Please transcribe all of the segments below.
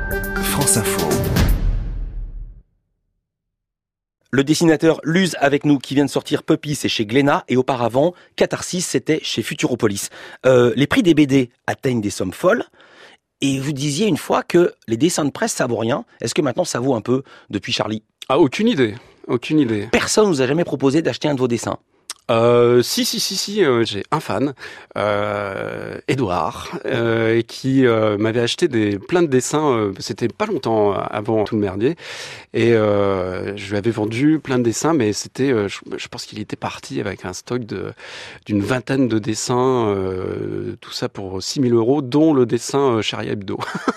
France Info. Le dessinateur Luz avec nous qui vient de sortir Puppy, c'est chez Glénat, et auparavant Catharsis, c'était chez Futuropolis. Les prix des BD atteignent des sommes folles, et vous disiez une fois que les dessins de presse ça vaut rien. Est-ce que maintenant ça vaut un peu depuis Charlie ? Ah, aucune idée. Personne nous a jamais proposé d'acheter un de vos dessins. Si, j'ai un fan, Edouard, qui m'avait acheté plein de dessins, c'était pas longtemps avant tout le merdier, et je lui avais vendu plein de dessins, mais c'était, je pense qu'il était parti avec un stock d'une vingtaine de dessins, tout ça pour 6 000 €, dont le dessin Charlie Hebdo.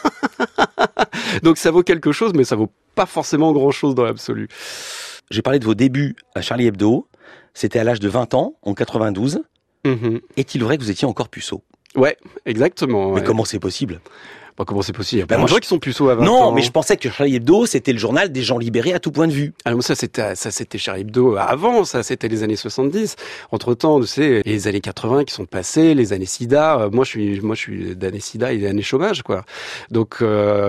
Donc ça vaut quelque chose, mais ça vaut pas forcément grand-chose dans l'absolu. J'ai parlé de vos débuts à Charlie Hebdo. C'était à l'âge de 20 ans, en 92. Est-il vrai que vous étiez encore puceau ? Ouais, exactement. Mais ouais. comment c'est possible ? Comment c'est possible ? Il y a plein de gens qui sont puceaux à 20 ans. Non, mais je pensais que Charlie Hebdo, c'était le journal des gens libérés à tout point de vue. Alors ça c'était Charlie Hebdo avant, ça c'était les années 70. Entre-temps, tu sais, les années 80 qui sont passées, les années SIDA. Moi je suis d'années SIDA et des années chômage, quoi. Donc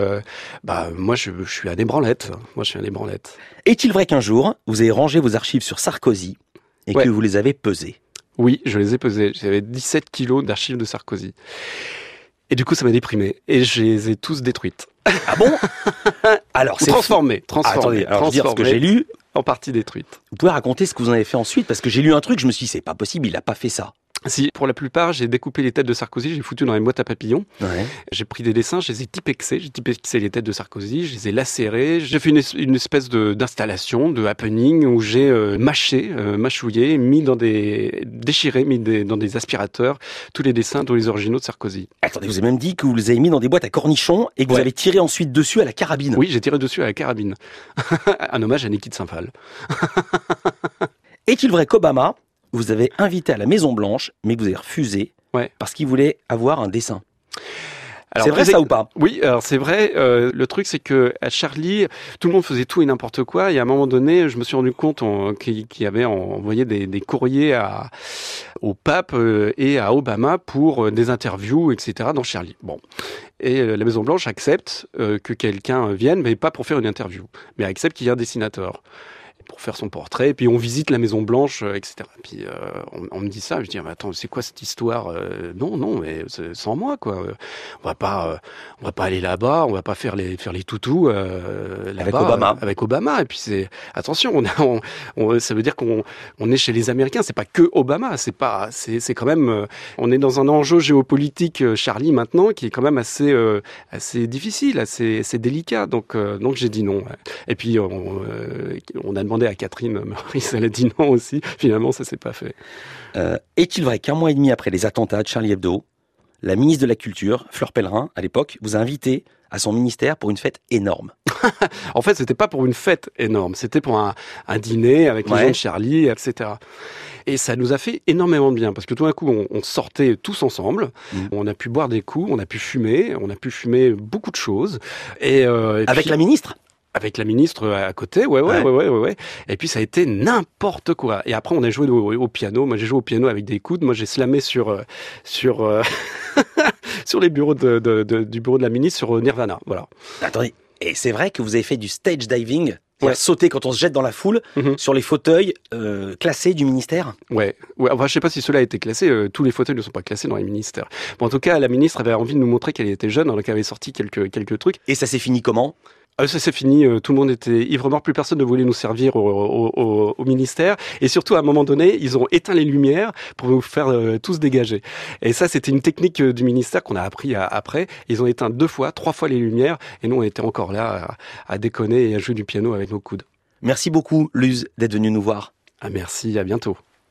moi je suis un ébranlette. Est-il vrai qu'un jour, vous avez rangé vos archives sur Sarkozy et que vous les avez pesées ? Oui, je les ai pesées. J'avais 17 kilos d'archives de Sarkozy. Et du coup, ça m'a déprimé. Et je les ai tous détruites. Ah bon ? Alors, c'est transformées. Attendez, alors je veux dire ce que j'ai lu. En partie détruites. Vous pouvez raconter ce que vous en avez fait ensuite ? Parce que j'ai lu un truc, je me suis dit, c'est pas possible, il a pas fait ça. Si, pour la plupart, j'ai découpé les têtes de Sarkozy, j'ai foutu dans les boîtes à papillons. Ouais. J'ai pris des dessins, je les ai typexés. J'ai typexé les têtes de Sarkozy, je les ai lacérées. J'ai fait une espèce d'installation, de happening, où j'ai mâchouillé, déchiré, dans des aspirateurs, tous les dessins, dont les originaux de Sarkozy. Attendez, vous avez même dit que vous les avez mis dans des boîtes à cornichons et que vous avez tiré ensuite dessus à la carabine. Oui, j'ai tiré dessus à la carabine. Un hommage à Niki de Saint-Phal. Est-il vrai qu'Obama vous avez invité à la Maison Blanche, mais que vous avez refusé parce qu'il voulait avoir un dessin ? Alors, c'est vrai ça ou pas ? Oui, alors c'est vrai. Le truc, c'est que à Charlie, tout le monde faisait tout et n'importe quoi. Et à un moment donné, je me suis rendu compte qu'il y avait envoyé des courriers au pape et à Obama pour des interviews, etc. dans Charlie. Bon. Et la Maison Blanche accepte que quelqu'un vienne, mais pas pour faire une interview, mais accepte qu'il y ait un dessinateur pour faire son portrait, et puis on visite la Maison Blanche, etc. Puis on me dit ça, je dis attends, c'est quoi cette histoire ? Non, mais c'est sans moi, quoi. On va pas aller là-bas, on va pas faire les toutous là-bas avec Obama. Et puis attention, ça veut dire qu'on est chez les Américains, c'est pas que Obama, c'est quand même on est dans un enjeu géopolitique Charlie maintenant qui est quand même assez difficile, assez délicat. Donc j'ai dit non. Et puis on a demandé à Catherine Meurice, elle a dit non aussi. Finalement, ça s'est pas fait. Est-il vrai qu'un mois et demi après les attentats de Charlie Hebdo, la ministre de la Culture, Fleur Pellerin, à l'époque, vous a invité à son ministère pour une fête énorme ? En fait, c'était pas pour une fête énorme, c'était pour un dîner avec les gens de Charlie, etc. Et ça nous a fait énormément de bien, parce que tout d'un coup, on sortait tous ensemble, on a pu boire des coups, on a pu fumer beaucoup de choses. Avec la ministre ? Avec la ministre à côté, ouais. Et puis ça a été n'importe quoi. Et après on a joué au piano. Moi j'ai joué au piano avec des coudes. Moi j'ai slamé sur les bureaux du bureau de la ministre sur Nirvana. Voilà. Attendez. Et c'est vrai que vous avez fait du stage diving, sauter quand on se jette dans la foule sur les fauteuils classés du ministère ? Ouais. Enfin, je sais pas si cela a été classé. Tous les fauteuils ne sont pas classés dans les ministères. Bon, en tout cas, la ministre avait envie de nous montrer qu'elle était jeune, alors qu'elle avait sorti quelques trucs. Et ça s'est fini comment ? Ça c'est fini, tout le monde était ivre-mort, plus personne ne voulait nous servir au ministère. Et surtout, à un moment donné, ils ont éteint les lumières pour nous faire tous dégager. Et ça, c'était une technique du ministère qu'on a appris après. Ils ont éteint 2 fois, 3 fois les lumières, et nous, on était encore là à déconner et à jouer du piano avec nos coudes. Merci beaucoup, Luz, d'être venu nous voir. Ah, merci, à bientôt.